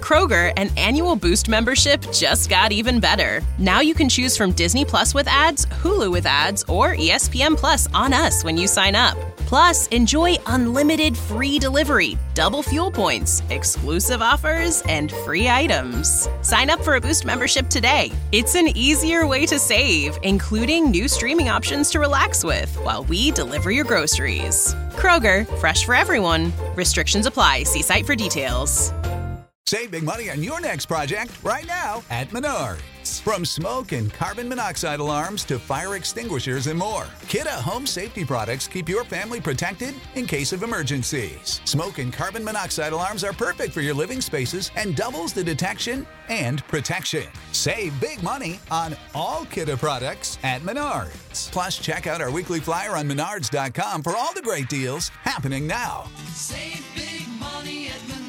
Kroger, an annual Boost membership just got even better. Now you can choose from Disney Plus with ads, Hulu with ads, or ESPN Plus on us when you sign up. Plus, enjoy unlimited free delivery, double fuel points, exclusive offers, and free items. Sign up for a Boost membership today. It's an easier way to save, including new streaming options to relax with while we deliver your groceries. Kroger, fresh for everyone. Restrictions apply. See site for details. Save big money on your next project right now at Menards. From smoke and carbon monoxide alarms to fire extinguishers and more, Kidde home safety products keep your family protected in case of emergencies. Smoke and carbon monoxide alarms are perfect for your living spaces and doubles the detection and protection. Save big money on all Kidde products at Menards. Plus, check out our weekly flyer on Menards.com for all the great deals happening now. Save big money at Menards.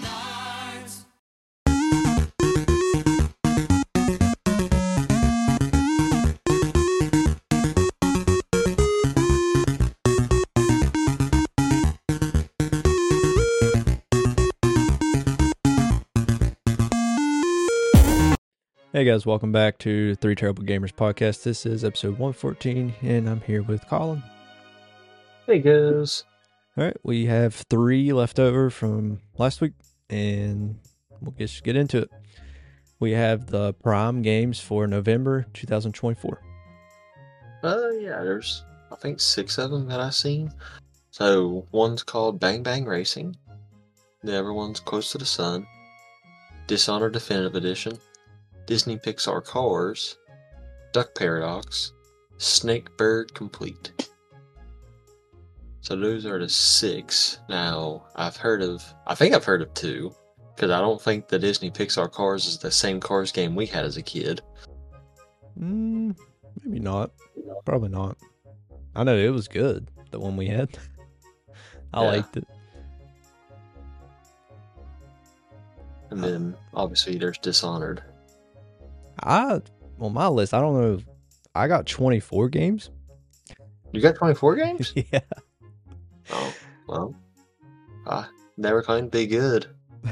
Hey guys, welcome back to Three Terrible Gamers podcast. This is episode 114, and I'm here with Colin. Hey guys. All right, we have 3 left over from last week, and we'll just get into it. We have the Prime games for November 2024. Yeah, there's I think 6 of them that I've seen. So one's called Bang Bang Racing. The other one's Close to the Sun. Dishonored Definitive Edition. Disney Pixar Cars, Duck Paradox, Snakebird Complete. So those are the 6. Now, I think I've heard of 2, because I don't think the Disney Pixar Cars is the same Cars game we had as a kid. Maybe not. Probably not. I know it was good, the one we had. I liked it. And then, obviously, there's Dishonored. On my list, I don't know. I got 24 games. You got 24 games? Yeah. Oh, well. I never claimed to be good.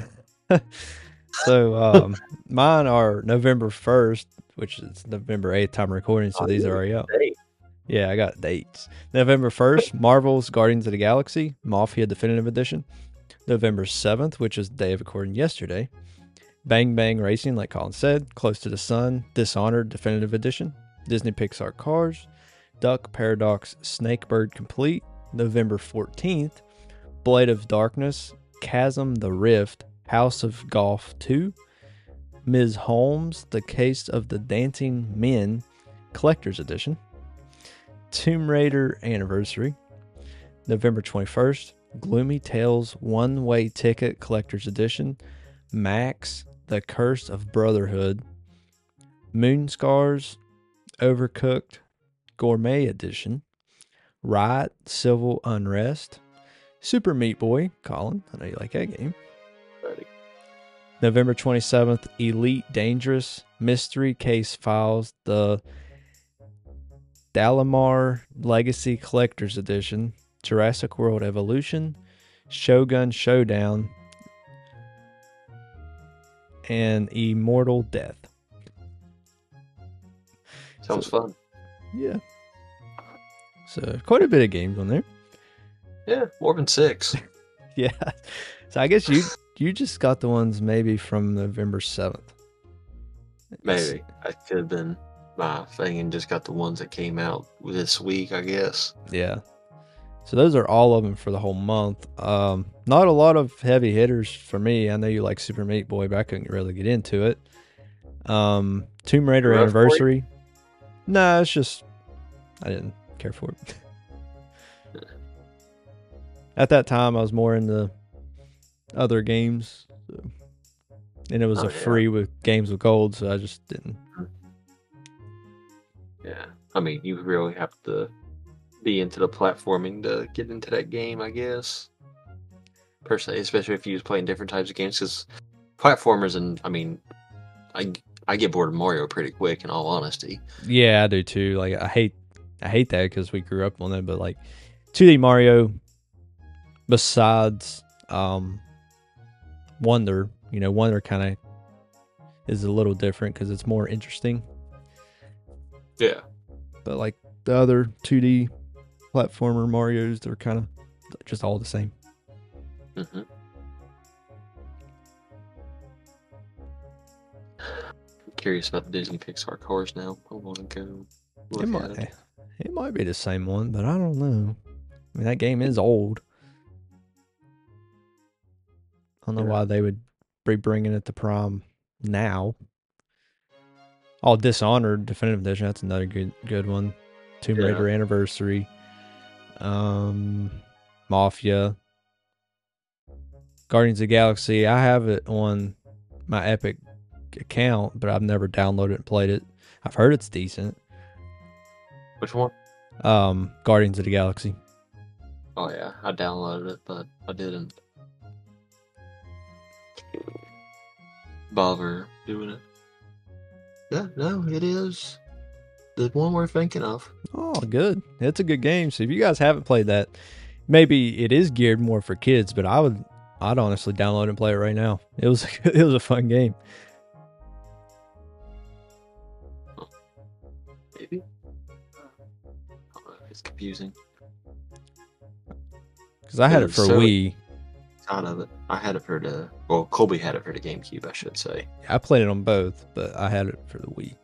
So, mine are November 1st, which is November 8th time recording, so these are already out. Yeah, I got dates. November 1st, Marvel's Guardians of the Galaxy, Mafia Definitive Edition. November 7th, which is the day of recording yesterday. Bang Bang Racing, like Colin said, Close to the Sun, Dishonored Definitive Edition, Disney Pixar Cars, Duck Paradox, Snakebird Complete, November 14th, Blade of Darkness, Chasm the Rift, House of Golf 2, Ms. Holmes, The Case of the Dancing Men, Collector's Edition, Tomb Raider Anniversary, November 21st, Gloomy Tales One Way Ticket Collector's Edition, Max, The Curse of Brotherhood, Moon Scars, Overcooked, Gourmet Edition, Riot, Civil Unrest, Super Meat Boy, Colin, I know you like that game. Ready. November 27th, Elite Dangerous, Mystery Case Files, the Dalamar Legacy Collector's Edition, Jurassic World Evolution, Shogun Showdown, and Immortal Death. Sounds fun. Yeah. So, quite a bit of games on there. Yeah, more than 6. Yeah. So, I guess you just got the ones maybe from November 7th. Maybe. I could have been my thing and just got the ones that came out this week, I guess. Yeah. So those are all of them for the whole month. Not a lot of heavy hitters for me. I know you like Super Meat Boy, but I couldn't really get into it. Tomb Raider Anniversary. No, it's just I didn't care for it. At that time, I was more into other games, so. And it was free with games with gold, so I just didn't. Yeah, I mean, you really have to be into the platforming to get into that game, I guess. Personally, especially if you was playing different types of games, because platformers, and I mean, I get bored of Mario pretty quick, in all honesty. Yeah, I do too. Like I hate that because we grew up on it, but like 2D Mario, besides Wonder, Wonder kind of is a little different because it's more interesting. Yeah. But like the other 2D platformer Marios, they're kind of just all the same. Mm-hmm. I'm curious about the Disney Pixar cars now. I want to go look at it. It might be the same one, but I don't know. I mean, that game is old. I don't know why they would be bringing it to Prime now. Oh, Dishonored Definitive Edition. That's another good one. Tomb Raider Anniversary. Mafia. Guardians of the Galaxy. I have it on my Epic account, but I've never downloaded and played it. I've heard it's decent. Which one? Guardians of the Galaxy. Oh yeah, I downloaded it, but I didn't bother doing it. Yeah, no, it is the one we're thinking of. Oh, good. It's a good game. So if you guys haven't played that, maybe it is geared more for kids, but I'd honestly download and play it right now. It was a fun game. Maybe. It's confusing. Because I had it for Wii. Out of it. I had it for Colby had it for the GameCube, I should say. I played it on both, but I had it for the Wii.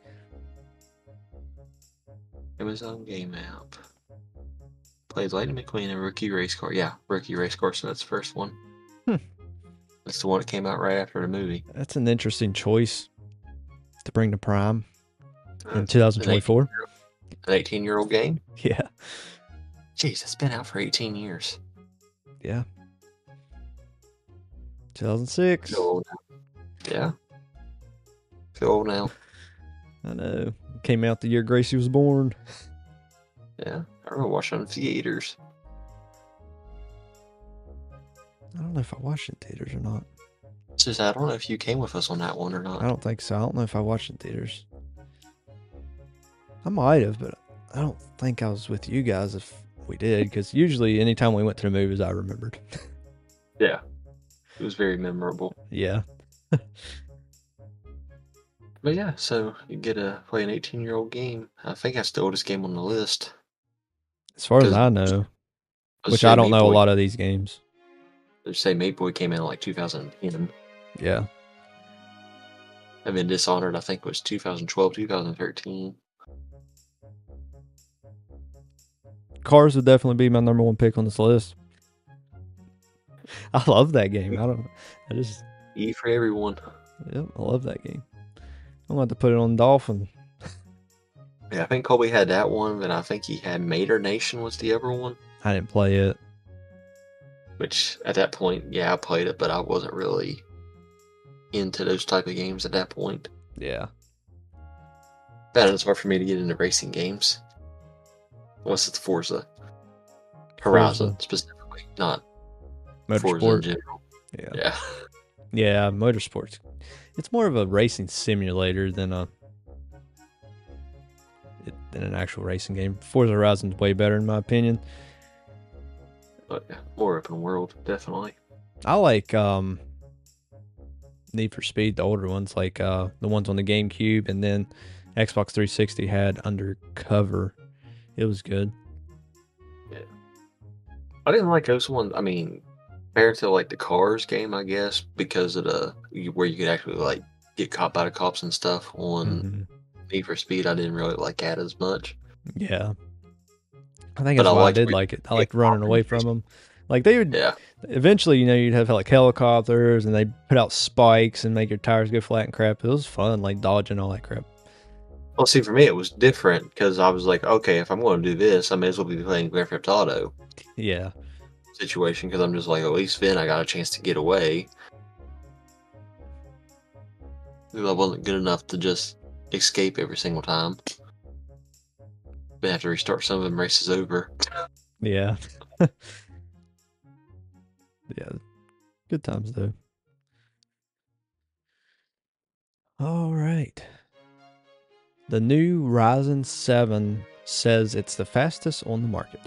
Amazon Game App. Plays Lightning McQueen and Rookie Race Car. Yeah, Rookie Race Car, so that's the first one. That's the one that came out right after the movie. That's an interesting choice to bring to Prime in 2024. An 18-year-old game? Yeah. Jeez, it's been out for 18 years. Yeah. 2006. Feel old now. Yeah. Feel old now. I know. It came out the year Gracie was born. Yeah. I remember watching it in theaters. I don't know if I watched it in theaters or not. It's just, I don't know if you came with us on that one or not. I don't think so. I don't know if I watched it in theaters. I might have, but I don't think I was with you guys if we did, because usually anytime we went to the movies, I remembered. Yeah. It was very memorable. Yeah. But yeah, so you get to play an 18-year-old game. I think that's the oldest game on the list. As far as I know. Which I don't know a lot of these games. They say Meat Boy came in like 2010. Yeah. And then Dishonored, I think, was 2012, 2013. Cars would definitely be my number one pick on this list. I love that game. E for everyone. Yep, I love that game. I'm going to have to put it on Dolphin. Yeah, I think Colby had that one, and I think he had Mater Nation was the other one. I didn't play it. Which, at that point, yeah, I played it, but I wasn't really into those type of games at that point. Yeah. But it's hard for me to get into racing games. Unless it's Forza. Horizon, specifically, not Forza in general. Yeah. Yeah, Motorsports. It's more of a racing simulator than an actual racing game. Forza Horizon's way better in my opinion. But yeah, more open world, definitely. I like Need for Speed, the older ones, like the ones on the GameCube, and then Xbox 360 had Undercover. It was good. Yeah. I didn't like those ones. I mean, compared to like the Cars game, I guess, because of where you could actually like get caught by the cops and stuff on Need for Speed, I didn't really like that as much. Yeah. I think that's why I did like it. I liked running away from them. Like they would, eventually, you'd have like helicopters and they'd put out spikes and make your tires go flat and crap. It was fun, like dodging all that crap. Well, see, for me, it was different because I was like, okay, if I'm going to do this, I may as well be playing Grand Theft Auto. Yeah. Situation, because I'm just like, at least then I got a chance to get away. I wasn't good enough to just escape every single time. But have to restart some of them races over. Yeah. Yeah. Good times, though. All right. The new Ryzen 7 says it's the fastest on the market.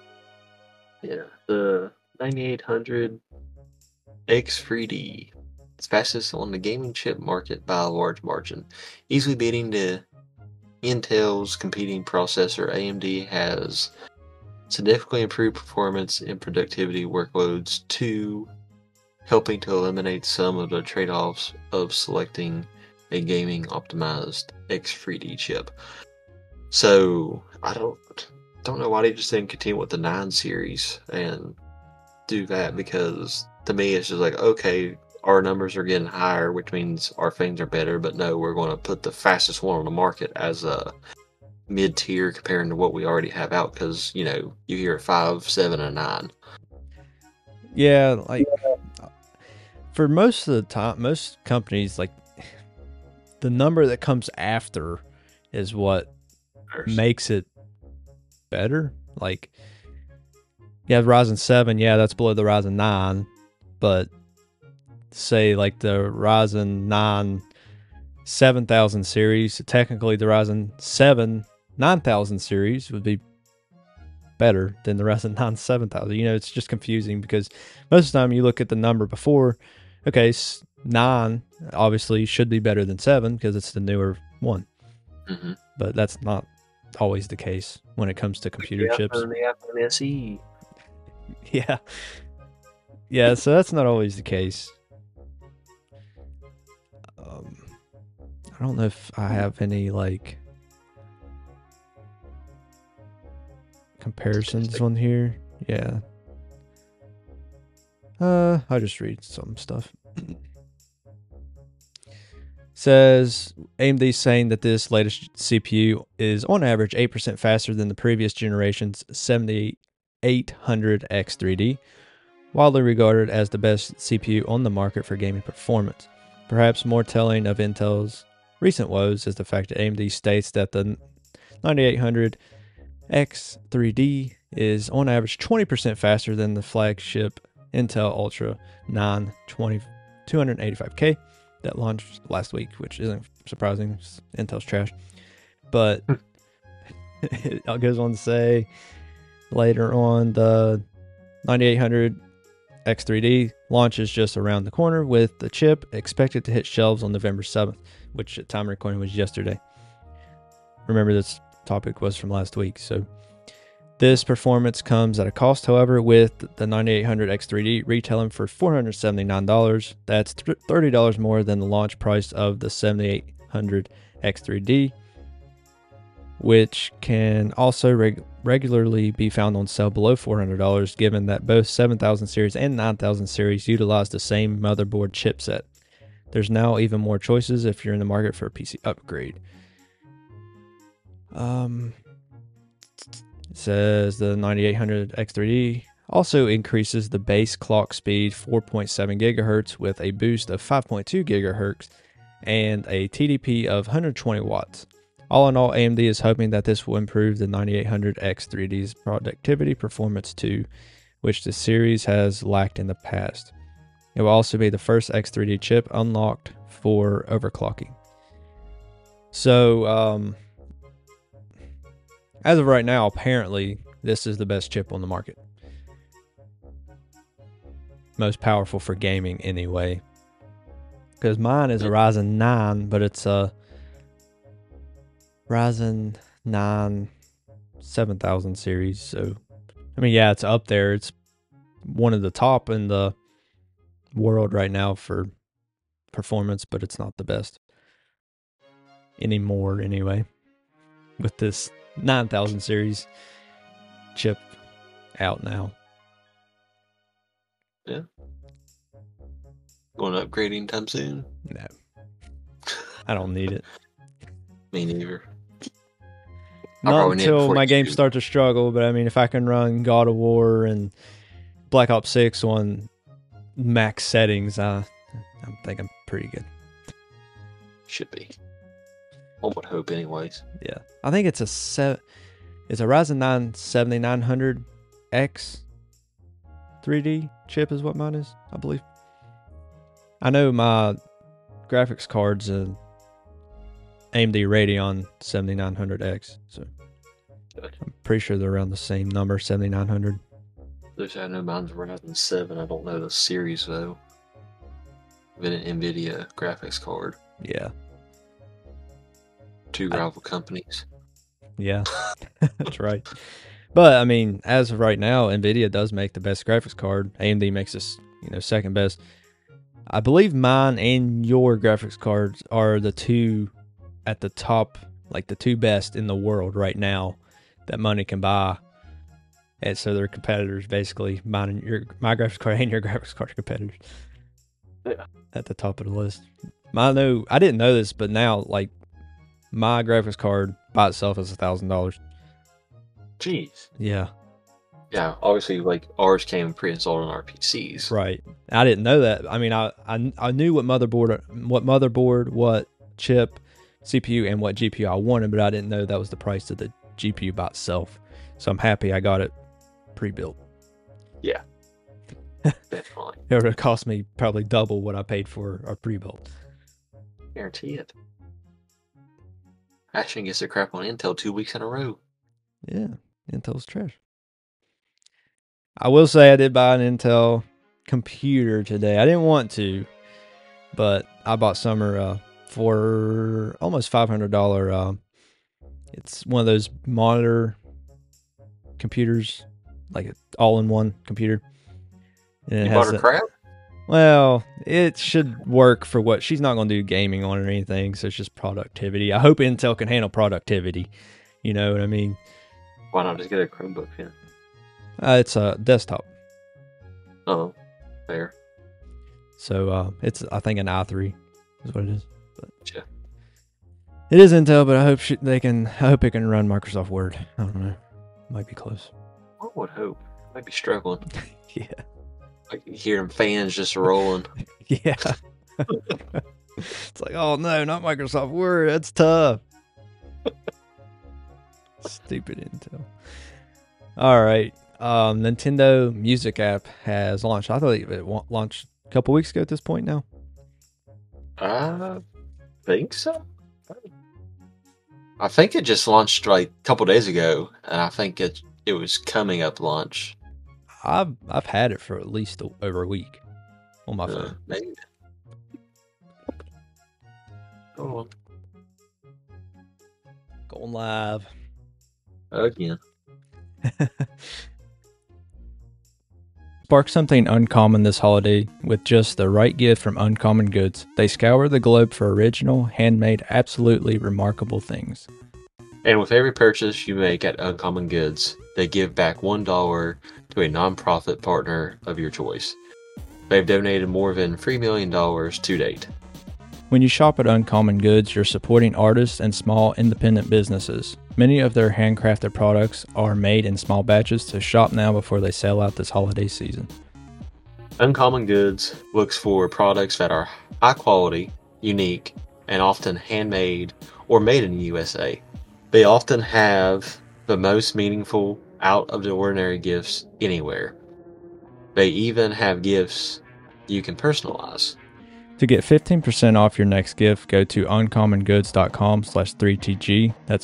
Yeah, the 9800 X3D It's fastest on the gaming chip market by a large margin, easily beating the Intel's competing processor. AMD has significantly improved performance and productivity workloads to helping to eliminate some of the trade-offs of selecting a gaming optimized X3D chip. So I don't know why they just didn't continue with the 9 series and do that, because to me it's just like, okay, our numbers are getting higher, which means our things are better, but no, we're going to put the fastest one on the market as a mid-tier comparing to what we already have out, because you hear 5, 7, and 9. Yeah, like for most of the time, most companies, like the number that comes after is what makes it better. Like you have Ryzen 7, yeah, that's below the Ryzen 9, but say like the Ryzen 9 7000 series, technically the Ryzen 7 9000 series would be better than the Ryzen 9 7000. It's just confusing because most of the time you look at the number before, okay, 9 obviously should be better than 7 because it's the newer one. Mm-hmm. But that's not always the case when it comes to computer chips. The SE. Yeah. Yeah, so that's not always the case. I don't know if I have any like comparisons on here. Yeah. I'll just read some stuff. Says AMD saying that this latest CPU is on average 8% faster than the previous generation's 7800 X3D, widely regarded as the best CPU on the market for gaming performance. Perhaps more telling of Intel's recent woes is the fact that AMD states that the 9800 X3D is on average 20% faster than the flagship Intel Ultra 9 285K that launched last week, which isn't surprising. Intel's trash. But it goes on to say later on, the 9800 X3D launches just around the corner, with the chip expected to hit shelves on November 7th, which at time of recording was yesterday. Remember, this topic was from last week. So this performance comes at a cost, however, with the 9800 X3D retailing for $479. That's $30 more than the launch price of the 7800 X3D, which can also regularly be found on sale below $400, given that both 7000 series and 9000 series utilize the same motherboard chipset. There's now even more choices if you're in the market for a PC upgrade. It says the 9800 X3D also increases the base clock speed 4.7 GHz with a boost of 5.2 GHz and a TDP of 120 watts. All in all, AMD is hoping that this will improve the 9800 X3D's productivity performance too, which the series has lacked in the past. It will also be the first X3D chip unlocked for overclocking. So, as of right now, apparently, this is the best chip on the market. Most powerful for gaming anyway. Because mine is a Ryzen 9, but it's a Ryzen 9 7000 series. So, I mean, yeah, it's up there. It's one of the top in the world right now for performance, but it's not the best anymore anyway. With this 9000 series chip out now. Yeah. Going to upgrade anytime soon? No. I don't need it. Me neither. Not until my games start to struggle, but I mean, if I can run God of War and Black Ops 6 on max settings, I think I'm pretty good. Should be. One would hope anyways. Yeah. I think it's a Ryzen 9 7900X 3D chip is what mine is, I believe. I know my graphics card's an AMD Radeon 7900X, so Good. I'm pretty sure they're around the same number, 7900. I know mine's Ryzen 7. I don't know the series though. with an NVIDIA graphics card. Yeah. Two rival companies. Yeah. That's right. But I mean, as of right now, NVIDIA does make the best graphics card. AMD makes us, second best. I believe mine and your graphics cards are the two at the top, like the two best in the world right now that money can buy. And so they're competitors, basically. My graphics card and your graphics card are competitors. Yeah. At the top of the list. I didn't know this, but now, like, my graphics card by itself is $1,000. Jeez. Yeah. Yeah, obviously, like, ours came pre-installed on our PCs. Right. I didn't know that. I mean, I knew what motherboard, what chip, CPU, and what GPU I wanted, but I didn't know that was the price of the GPU by itself. So I'm happy I got it pre-built. Yeah. Definitely. It would have cost me probably double what I paid for our pre-built. Guarantee it. Action gets their crap on Intel 2 weeks in a row. Yeah, Intel's trash. I will say I did buy an Intel computer today. I didn't want to, but I bought Summer for almost $500. It's one of those monitor computers, like an all-in-one computer. And You bought her crap? Well, it should work for what she's not going to do gaming on or anything, so it's just productivity. I hope Intel can handle productivity. You know what I mean? Why not just get a Chromebook then? It's a desktop. Oh, fair. So it's, I think, an i3 is what it is. But Yeah. it is Intel, but I hope I hope it can run Microsoft Word. I don't know. Might be close. One would hope. Might be struggling. Yeah. Like you hear them fans just rolling. Yeah. It's like, oh no, not Microsoft Word. That's tough. Stupid Intel. All right. Nintendo Music app has launched. I thought it launched a couple weeks ago at this point now. I think so. I think it just launched like a couple days ago, and I think it was coming up launch. I've had it for at least over a week on my phone. Maybe. Hold on. Going live. Again. Spark something uncommon this holiday with just the right gift from Uncommon Goods. They scour the globe for original, handmade, absolutely remarkable things. And with every purchase you make at Uncommon Goods, they give back $1 to a nonprofit partner of your choice. They've donated more than $3 million to date. When you shop at Uncommon Goods, you're supporting artists and small independent businesses. Many of their handcrafted products are made in small batches, so shop now before they sell out this holiday season. Uncommon Goods looks for products that are high quality, unique, and often handmade or made in the USA. They often have the most meaningful, out-of-the-ordinary gifts anywhere. They even have gifts you can personalize. To get 15% off your next gift, go to uncommongoods.com/3TG. That's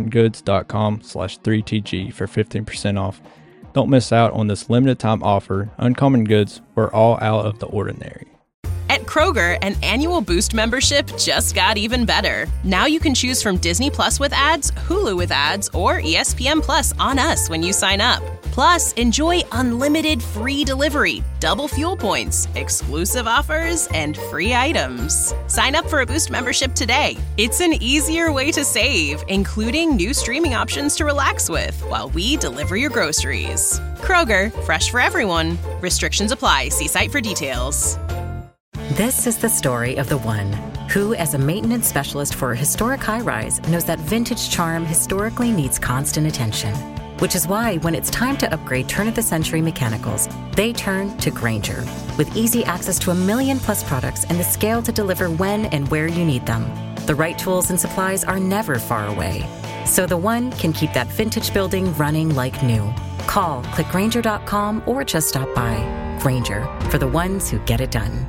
uncommongoods.com/3TG for 15% off. Don't miss out on this limited time offer. Uncommon Goods, we're all out of the ordinary. At Kroger, an annual Boost membership just got even better. Now you can choose from Disney Plus with ads, Hulu with ads, or ESPN Plus on us when you sign up. Plus, enjoy unlimited free delivery, double fuel points, exclusive offers, and free items. Sign up for a Boost membership today. It's an easier way to save, including new streaming options to relax with while we deliver your groceries. Kroger, fresh for everyone. Restrictions apply. See site for details. This is the story of the one who, as a maintenance specialist for a historic high-rise, knows that vintage charm historically needs constant attention. Which is why when it's time to upgrade turn-of-the-century mechanicals, they turn to Grainger. With easy access to 1 million-plus products and the scale to deliver when and where you need them. The right tools and supplies are never far away. So the one can keep that vintage building running like new. Call, click Grainger.com, or just stop by. Grainger, for the ones who get it done.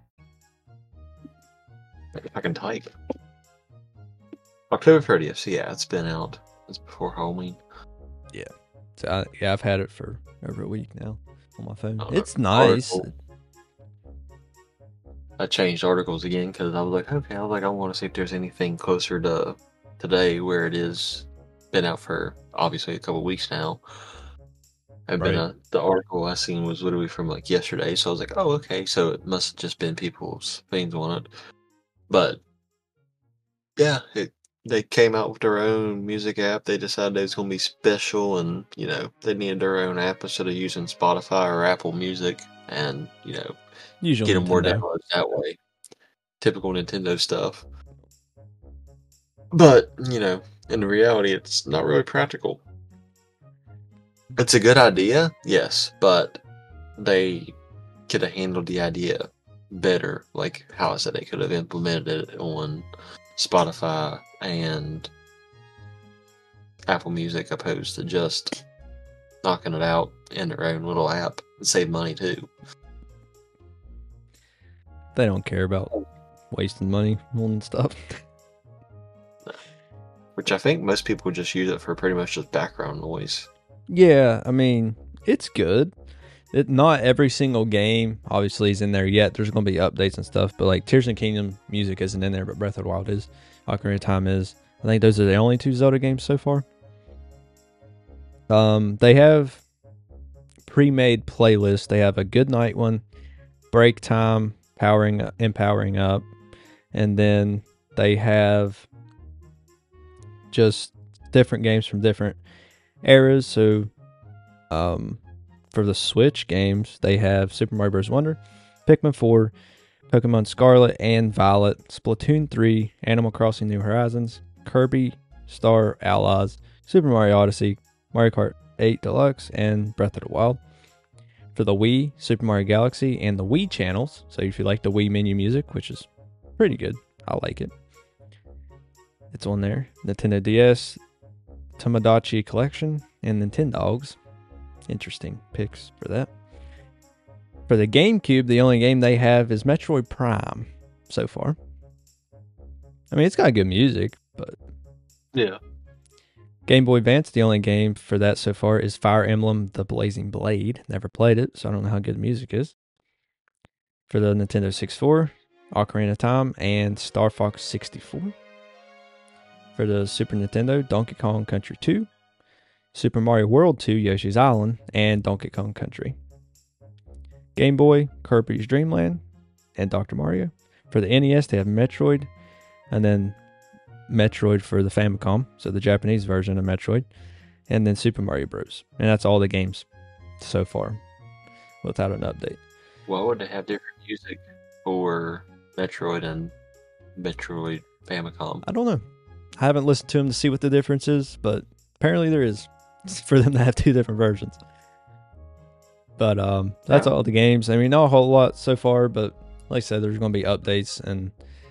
I can type. October 30th, so yeah, it's been out. It's before Halloween. Yeah. So I've had it for over a week now on my phone. Oh, It's nice. cool. I changed articles again because I was like, okay, I want to see if there's anything closer to today where it is been out for obviously a couple weeks now. And Right. then the article I seen was literally from like yesterday, so I was like, oh, okay, so it must have just been people's things on it. But yeah, they came out with their own music app. They decided it was going to be special, and they needed their own app instead of using Spotify or Apple Music, and Usual get them more Nintendo. downloads that way. Typical Nintendo stuff. But in reality, it's not really practical. It's a good idea, yes, but they could have handled the idea better. Like how I said, they could have implemented it on Spotify and Apple Music opposed to just knocking it out in their own little app and save money too. They don't care about wasting money on stuff. Which I think most people just use it for pretty much just background noise. Yeah, I mean, it's good. Not every single game obviously is in there yet. There's going to be updates and stuff, but like Tears of the Kingdom music isn't in there, but Breath of the Wild is. Ocarina of Time is. I think those are the only 2 Zelda games so far. They have pre-made playlists. They have a good night one, break time, empowering up, and then they have just different games from different eras. So, for the Switch games, they have Super Mario Bros. Wonder, Pikmin 4, Pokemon Scarlet and Violet, Splatoon 3, Animal Crossing New Horizons, Kirby Star Allies, Super Mario Odyssey, Mario Kart 8 Deluxe, and Breath of the Wild. For the Wii, Super Mario Galaxy, and the Wii channels. So if you like the Wii menu music, which is pretty good, I like it. It's on there. Nintendo DS, Tomodachi Collection, and Nintendogs. Interesting picks for that. For the GameCube, the only game they have is Metroid Prime so far. I mean, it's got good music, but Yeah. Game Boy Advance, the only game for that so far is Fire Emblem The Blazing Blade. Never played it, so I don't know how good the music is. For the Nintendo 64, Ocarina of Time and Star Fox 64. For the Super Nintendo, Donkey Kong Country 2, Super Mario World 2, Yoshi's Island, and Donkey Kong Country. Game Boy, Kirby's Dream Land, and Dr. Mario. For the NES, they have Metroid, and then Metroid for the Famicom, so the Japanese version of Metroid, and then Super Mario Bros. And that's all the games so far, without an update. Why would they have different music for Metroid and Metroid Famicom? I don't know. I haven't listened to them to see what the difference is, but apparently there is for them to have 2 different versions. But that's all the games. I mean, not a whole lot so far, but like I said, there's going to be updates. And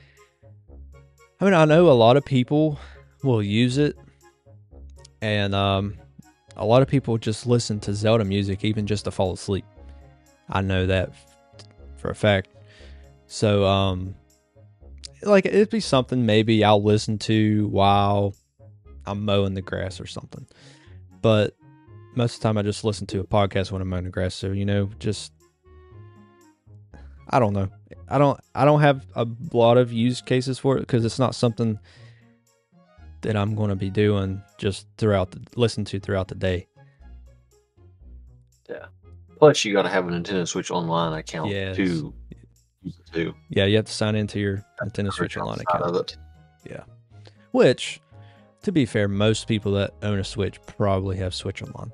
I mean, I know a lot of people will use it, and a lot of people just listen to Zelda music even just to fall asleep. I know that for a fact. So, like, it'd be something maybe I'll listen to while I'm mowing the grass or something. But most of the time I just listen to a podcast when I'm mowing the grass. So, just, I don't know. I don't have a lot of use cases for it because it's not something that I'm going to be doing just listen to throughout the day. Yeah. Plus, you got to have a Nintendo Switch Online account to use it too. Yeah, you have to sign into your Nintendo Switch Online account. Of it. Yeah. Which, to be fair, most people that own a Switch probably have Switch Online.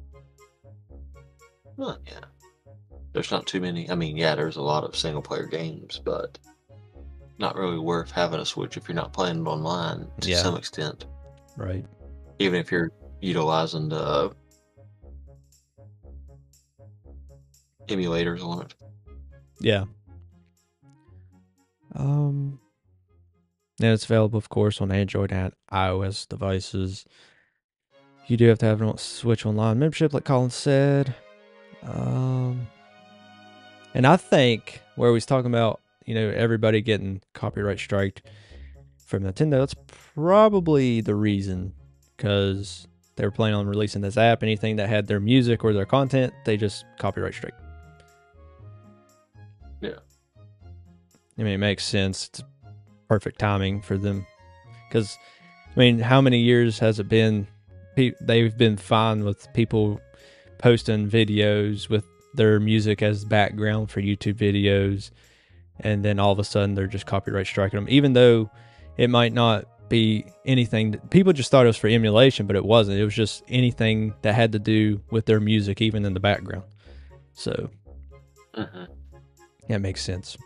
Well, yeah. There's not too many. I mean, yeah, there's a lot of single player games, but not really worth having a Switch if you're not playing it online to some extent. Right. Even if you're utilizing the emulators on it. Yeah. And it's available, of course, on Android and iOS devices. You do have to have a Switch Online membership, like Colin said. And I think where we was talking about, everybody getting copyright striked from Nintendo, that's probably the reason, because they were planning on releasing this app. Anything that had their music or their content, they just copyright strike. Yeah. I mean, it makes sense. It's perfect timing for them. Because, I mean, how many years has it been? They've been fine with people posting videos with their music as background for YouTube videos, and then all of a sudden they're just copyright striking them, even though it might not be anything that people just thought it was for emulation, but it wasn't. It was just anything that had to do with their music, even in the background. So yeah, it makes sense.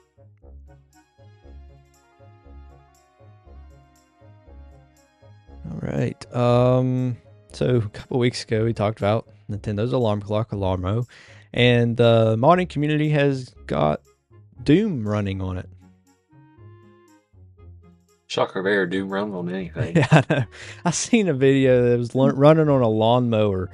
All right. So a couple weeks ago we talked about Nintendo's alarm clock, Alarmo, and the modding community has got Doom running on it. Shocker bear, Doom run on anything. Yeah, I know. I seen a video that was running on a lawnmower.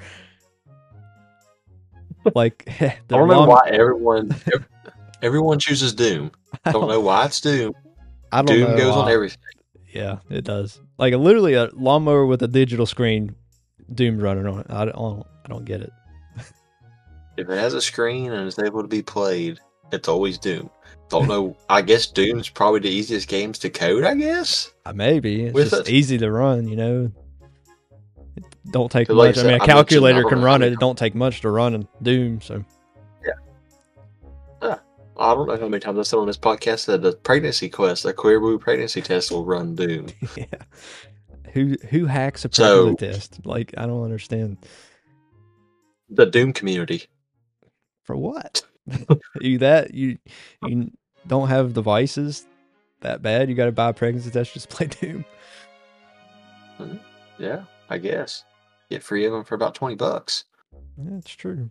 Like, I don't know why everyone chooses Doom. Don't know why it's Doom. I don't Doom know goes why. on everything. Yeah, it does. Like literally a lawnmower with a digital screen, Doom running on it. I don't get it. If it has a screen and it's able to be played, it's always Doom. Don't know. I guess Doom's probably the easiest games to code, I guess. Maybe. It's With just it. easy to run, you know. It don't take Like I much. I said, mean, a I mentioned calculator I don't can know run how it. many It don't take much to run in Doom, so. I don't know how many times I said on this podcast that the pregnancy quest, the Queerboo pregnancy test will run Doom. Yeah. Who hacks a So- pregnancy test? Like, I don't understand. The Doom community. For what? you don't have devices that bad? You got to buy a pregnancy test just to play Doom? Yeah, I guess. Get free of them for about $20. Yeah, it's true.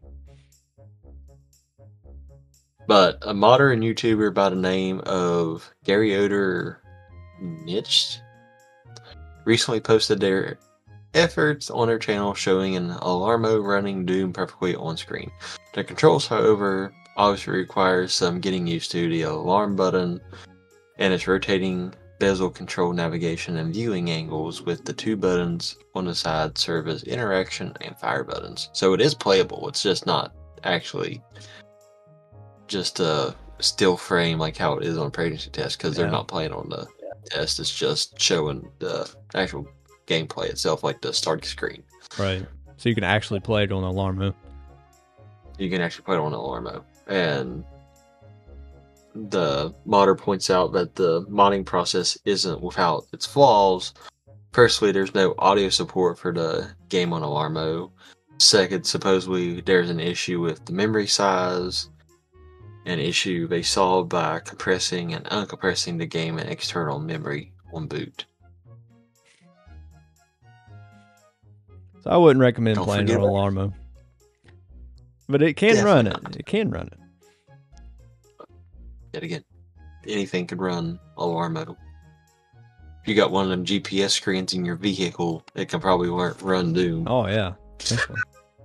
But a modder and YouTuber by the name of Gary Oder Nitsch recently posted their efforts on their channel showing an Alarmo running Doom perfectly on screen. The controls, however, obviously requires some getting used to. The alarm button and its rotating bezel control navigation and viewing angles, with the two buttons on the side serve as interaction and fire buttons. So it is playable, it's just not actually just a still frame like how it is on pregnancy test, because they're Yeah. not playing on the test. It's just showing the actual gameplay itself, like the starting screen. Right. So you can actually play it on Alarmo. You can actually play it on Alarmo. And the modder points out that the modding process isn't without its flaws. Firstly, there's no audio support for the game on Alarmo. Second, supposedly there's an issue with the memory size, an issue they solved by compressing and uncompressing the game in external memory on boot. So I wouldn't recommend Don't playing on forget that. Alarmo. But it can run it. Definitely not. It can run it. Yet again, anything could run Alarmo. If you got one of them GPS screens in your vehicle, it can probably run Doom. Oh, yeah. Definitely.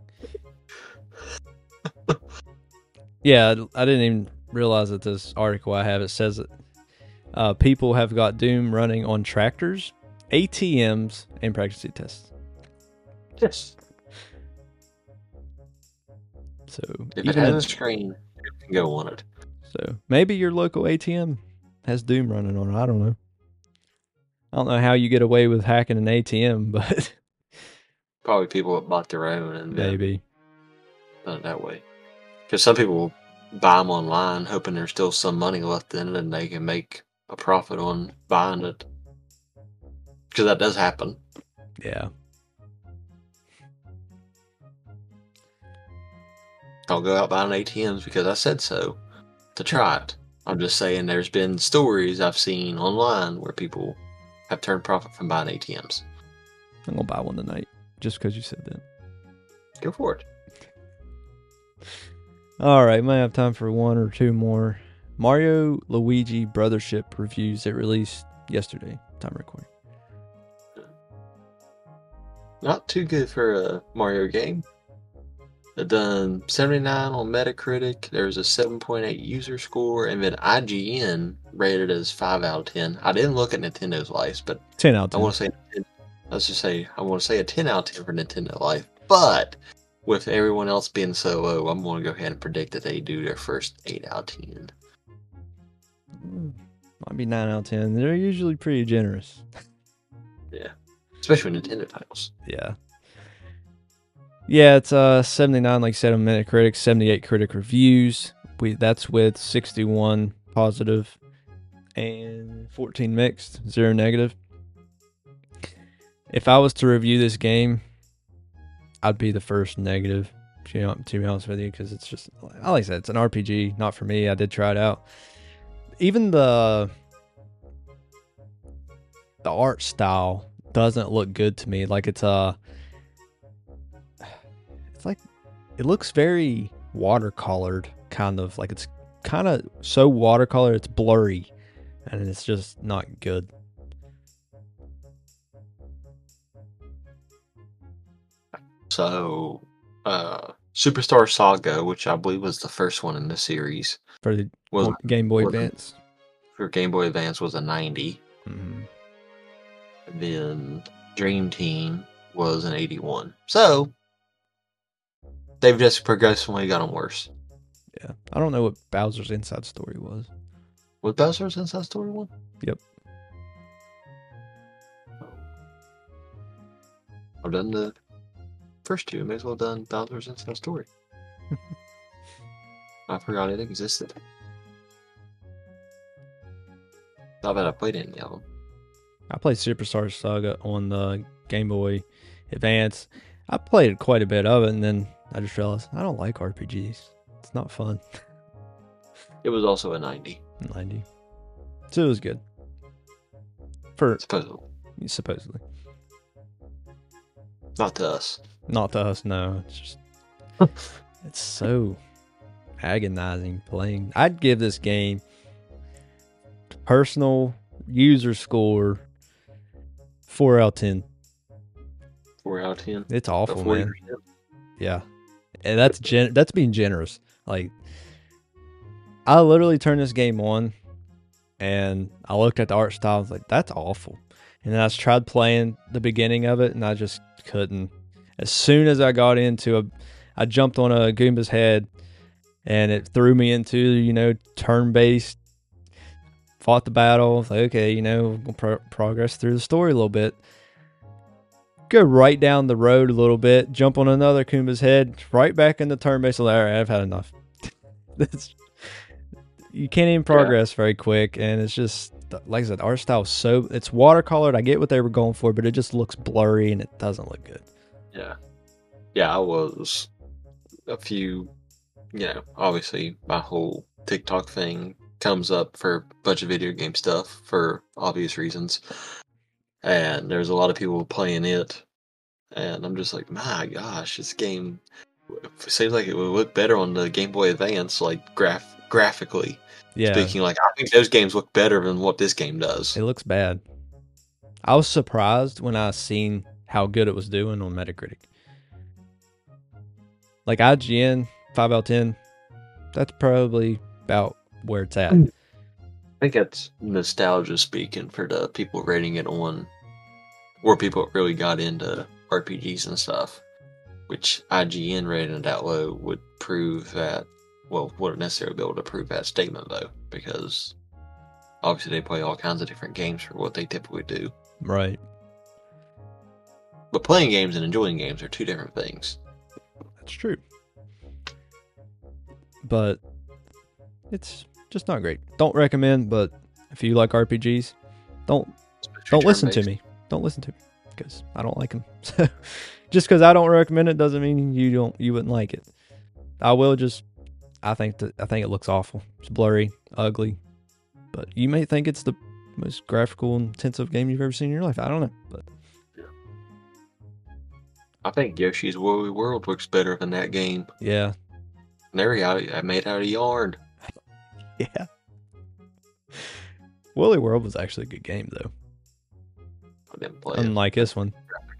Yeah, I didn't even realize that this article I have, it says that people have got Doom running on tractors, ATMs, and pregnancy tests. Yes. So If it has a screen, it can go on it. So maybe your local ATM has Doom running on it. I don't know. I don't know how you get away with hacking an ATM, but Probably people that bought their own and maybe. done it that way. Because some people will buy them online hoping there's still some money left in it and they can make a profit on buying it. Because that does happen. Yeah. Don't go out buying ATMs because I said so to try it. I'm just saying there's been stories I've seen online where people have turned profit from buying ATMs. I'm going to buy one tonight just because you said that. Go for it. All right, might have time for one or two more. Mario Luigi Brothership reviews that released yesterday. Time recording. Not too good for a Mario game. It done 79 on Metacritic. There's a 7.8 user score, and then IGN rated it as 5 out of 10. I didn't look at Nintendo's Life, but 10 out of 10. I want to say a 10 out of 10 for Nintendo Life. But with everyone else being so low, I'm going to go ahead and predict that they do their first 8 out of 10. Might be 9 out of 10. They're usually pretty generous. Yeah. Especially with Nintendo titles. Yeah. Yeah, it's 79, like I said, on Metacritic, 78 critic reviews. That's with 61 positive and 14 mixed, 0 negative. If I was to review this game, I'd be the first negative, to be honest with you, because it's just, like I said, it's an RPG, not for me. I did try it out. Even the art style doesn't look good to me. Like it's like it looks very watercolored, kind of like it's kind of so watercolor it's blurry, and it's just not good. So, Superstar Saga, which I believe was the first one in the series, For the was Game Boy was- Advance. for Game Boy Advance was a 90. Mhm. Then Dream Team was an 81. So they've just progressively gotten worse. Yeah, I don't know what Bowser's Inside Story was. Was Bowser's Inside Story one? Yep. I've done the first two. I may as well have done Bowser's Inside Story. I forgot it existed. Not that I played any of them. I played Superstar Saga on the Game Boy Advance. I played quite a bit of it, and then I just realized I don't like RPGs. It's not fun. It was also a 90, 90. So it was good. For supposedly. supposedly. Not to us. Not to us, no. It's just it's so agonizing playing. I'd give this game personal user score 4 out of 10. 4 out of 10. It's awful, About man. 40%. Yeah. And that's being generous. Like, I literally turned this game on and I looked at the art style. I was like, that's awful. And then I tried playing the beginning of it and I just couldn't. As soon as I got into I jumped on a Goomba's head and it threw me into, turn-based, fought the battle. I was like, okay, we'll progress through the story a little bit. Go right down the road a little bit, jump on another Goomba's head, right back into turn-based. All right, I've had enough. You can't even progress very quick, and it's just, like I said, art style is it's watercolored. I get what they were going for, but it just looks blurry and it doesn't look good. Yeah. Yeah, I was a few, obviously my whole TikTok thing comes up for a bunch of video game stuff for obvious reasons. And there's a lot of people playing it. And I'm just like, my gosh, this game seems like it would look better on the Game Boy Advance, like graphically. Yeah, Speaking, like, I think those games look better than what this game does. it looks bad. I was surprised when I seen how good it was doing on Metacritic. Like IGN, 5 out of 10. That's probably about where it's at. I think that's nostalgia speaking for the people rating it on, or people that really got into RPGs and stuff, which IGN rating it that low would prove that, well, wouldn't necessarily be able to prove that statement though, because obviously they play all kinds of different games for what they typically do. Right. But playing games and enjoying games are two different things. That's true. But it's just not great. Don't recommend, but if you like RPGs, don't listen to me. Don't listen to me because I don't like them. So just because I don't recommend it doesn't mean you wouldn't like it. I think it looks awful. It's blurry, ugly. But you may think it's the most graphical, intensive game you've ever seen in your life. I don't know, but I think Yoshi's Woolly World looks better than that game. yeah, They're made out of yarn. yeah. Woolly World was actually a good game though. I didn't play it. Unlike this one.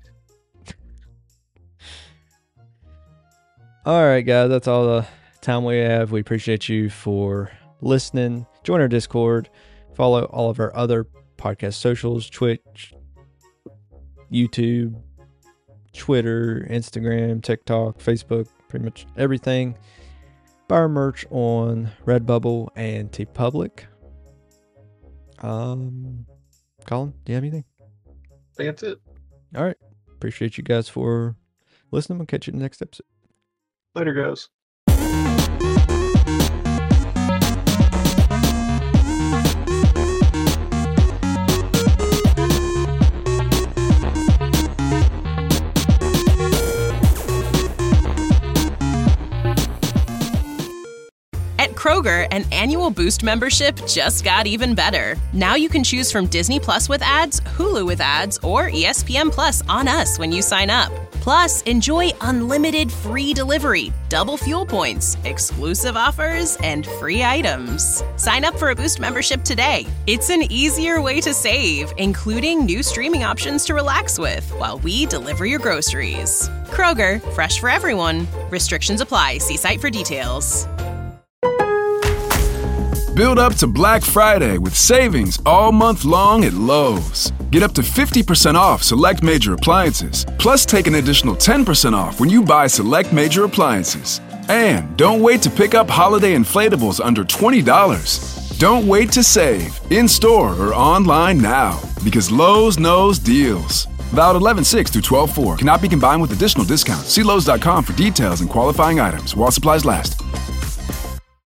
All right, guys, that's all the time we have. We appreciate you for listening. Join our Discord. Follow all of our other podcast socials: Twitch, YouTube, Twitter, Instagram, TikTok, Facebook, pretty much everything. Buy our merch on Redbubble and TeePublic. Colin, do you have anything? I think that's it. All right. Appreciate you guys for listening. We'll catch you in the next episode. Later, guys. At Kroger, an annual Boost membership just got even better. Now you can choose from Disney Plus with ads, Hulu with ads, or ESPN Plus on us when you sign up. Plus, enjoy unlimited free delivery, double fuel points, exclusive offers, and free items. Sign up for a Boost membership today. It's an easier way to save, including new streaming options to relax with while we deliver your groceries. Kroger, fresh for everyone. Restrictions apply. See site for details. Build up to Black Friday with savings all month long at Lowe's. Get up to 50% off select major appliances, plus take an additional 10% off when you buy select major appliances. And don't wait to pick up holiday inflatables under $20. Don't wait to save, in-store or online now, because Lowe's knows deals. Valid 11/6 through 12/4. Cannot be combined with additional discounts. See Lowe's.com for details and qualifying items while supplies last.